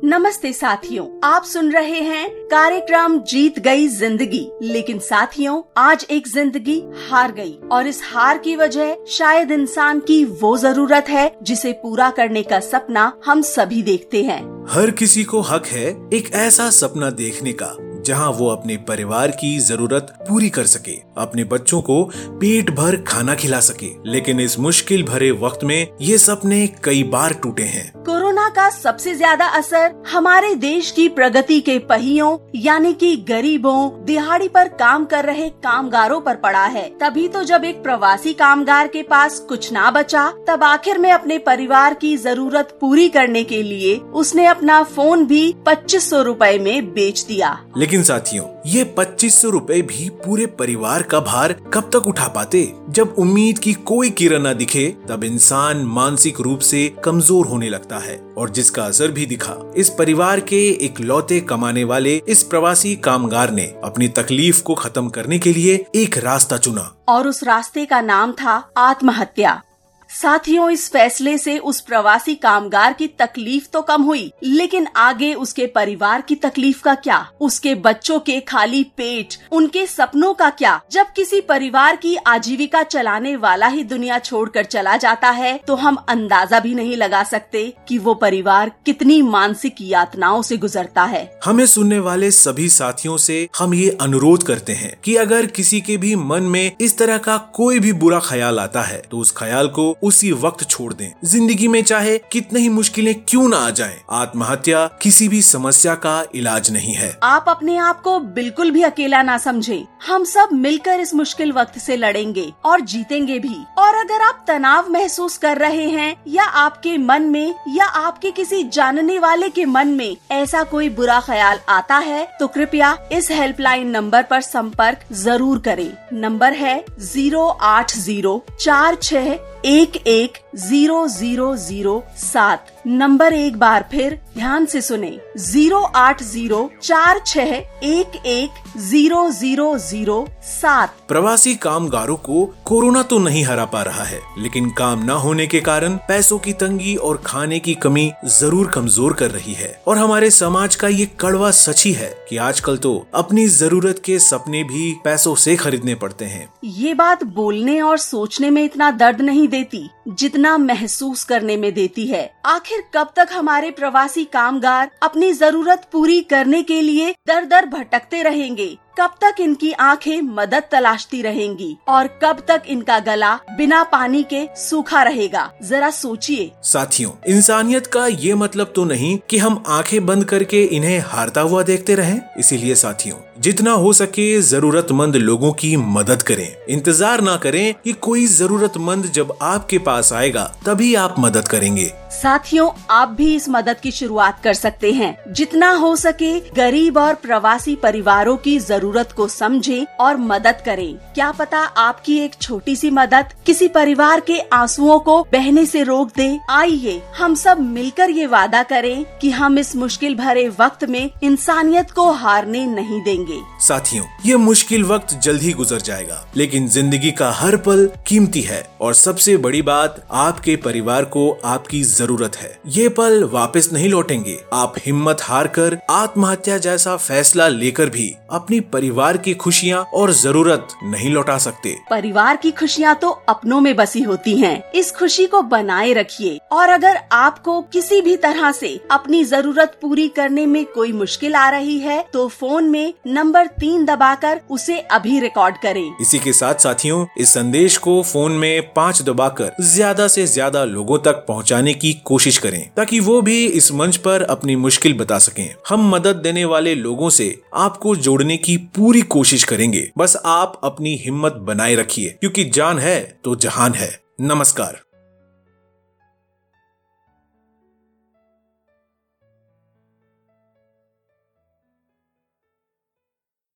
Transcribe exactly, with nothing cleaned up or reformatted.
नमस्ते साथियों, आप सुन रहे हैं कार्यक्रम जीत गई जिंदगी। लेकिन साथियों, आज एक जिंदगी हार गई और इस हार की वजह शायद इंसान की वो जरूरत है जिसे पूरा करने का सपना हम सभी देखते हैं। हर किसी को हक है एक ऐसा सपना देखने का जहां वो अपने परिवार की जरूरत पूरी कर सके, अपने बच्चों को पेट भर खाना खिला सके। लेकिन इस मुश्किल भरे वक्त में ये सपने कई बार टूटे हैं। कोरोना का सबसे ज्यादा असर हमारे देश की प्रगति के पहियों यानी कि गरीबों, दिहाड़ी पर काम कर रहे कामगारों पर पड़ा है। तभी तो जब एक प्रवासी कामगार के पास कुछ ना बचा, तब आखिर में अपने परिवार की जरूरत पूरी करने के लिए उसने अपना फोन भी पच्चीस सौ रूपए में बेच दिया। लेकिन साथियों, ये पच्चीस सौ रूपए भी पूरे परिवार का भार कब तक उठा पाते? जब उम्मीद की कोई किरण न दिखे, तब इंसान मानसिक रूप से कमजोर होने लगता है और जिसका असर भी दिखा। इस परिवार के इकलौते कमाने वाले इस प्रवासी कामगार ने अपनी तकलीफ को खत्म करने के लिए एक रास्ता चुना और उस रास्ते का नाम था आत्महत्या। साथियों, इस फैसले से उस प्रवासी कामगार की तकलीफ तो कम हुई, लेकिन आगे उसके परिवार की तकलीफ का क्या? उसके बच्चों के खाली पेट, उनके सपनों का क्या? जब किसी परिवार की आजीविका चलाने वाला ही दुनिया छोड़कर चला जाता है, तो हम अंदाजा भी नहीं लगा सकते कि वो परिवार कितनी मानसिक यातनाओं से गुजरता है। हमें सुनने वाले सभी साथियों से हम ये अनुरोध करते हैं कि अगर किसी के भी मन में इस तरह का कोई भी बुरा ख्याल आता है, तो उस ख्याल को उसी वक्त छोड़ दें। जिंदगी में चाहे कितनी ही मुश्किलें क्यों ना आ जाएं, आत्महत्या किसी भी समस्या का इलाज नहीं है। आप अपने आप को बिल्कुल भी अकेला ना समझें। हम सब मिलकर इस मुश्किल वक्त से लड़ेंगे और जीतेंगे भी। और अगर आप तनाव महसूस कर रहे हैं या आपके मन में या आपके किसी जानने वाले के मन में ऐसा कोई बुरा ख्याल आता है, तो कृपया इस हेल्पलाइन नंबर पर संपर्क जरूर करें। नंबर है जीरो आठ जीरो चार छह एक एक जीरो जीरो जीरो सात। नंबर एक बार फिर ध्यान से सुने, जीरो आठ जीरो चार छह एक एक जीरो जीरो जीरो सात। प्रवासी कामगारों को कोरोना तो नहीं हरा पा रहा है, लेकिन काम न होने के कारण पैसों की तंगी और खाने की कमी जरूर कमजोर कर रही है। और हमारे समाज का ये कड़वा सच ही है कि आजकल तो अपनी जरूरत के सपने भी पैसों से खरीदने पड़ते हैं। ये बात बोलने और सोचने में इतना दर्द नहीं देती जितना महसूस करने में देती है। आखिर कब तक हमारे प्रवासी कामगार अपनी जरूरत पूरी करने के लिए दर दर भटकते रहेंगे? कब तक इनकी आंखें मदद तलाशती रहेंगी और कब तक इनका गला बिना पानी के सूखा रहेगा? जरा सोचिए। साथियों, इंसानियत का ये मतलब तो नहीं कि हम आंखें बंद करके इन्हें हारता हुआ देखते रहें। इसीलिए साथियों, जितना हो सके जरूरतमंद लोगों की मदद करें। इंतजार ना करें कि कोई जरूरतमंद जब आपके पास आएगा तभी आप मदद करेंगे। साथियों, आप भी इस मदद की शुरुआत कर सकते हैं। जितना हो सके गरीब और प्रवासी परिवारों की जरूरत को समझें और मदद करें। क्या पता आपकी एक छोटी सी मदद किसी परिवार के आंसुओं को बहने से रोक दे। आइए हम सब मिलकर ये वादा करें कि हम इस मुश्किल भरे वक्त में इंसानियत को हारने नहीं देंगे। साथियों, ये मुश्किल वक्त जल्द ही गुजर जाएगा, लेकिन जिंदगी का हर पल कीमती है और सबसे बड़ी बात, आपके परिवार को आपकी जरूरत है। ये पल वापस नहीं लौटेंगे। आप हिम्मत हार कर आत्महत्या जैसा फैसला लेकर भी अपनी परिवार की खुशियाँ और जरूरत नहीं लौटा सकते। परिवार की खुशियाँ तो अपनों में बसी होती हैं। इस खुशी को बनाए रखिए और अगर आपको किसी भी तरह से अपनी जरूरत पूरी करने में कोई मुश्किल आ रही है, तो फोन में नंबर तीन दबाकर उसे अभी रिकॉर्ड करें। इसी के साथ साथियों, इस संदेश को फोन में पाँच दबाकर ज्यादा से ज्यादा लोगों तक पहुंचाने की कोशिश करें, ताकि वो भी इस मंच पर अपनी मुश्किल बता सकें। हम मदद देने वाले लोगों से आपको जोड़ने की पूरी कोशिश करेंगे। बस आप अपनी हिम्मत बनाए रखिए, क्योंकि जान है तो जहान है। नमस्कार।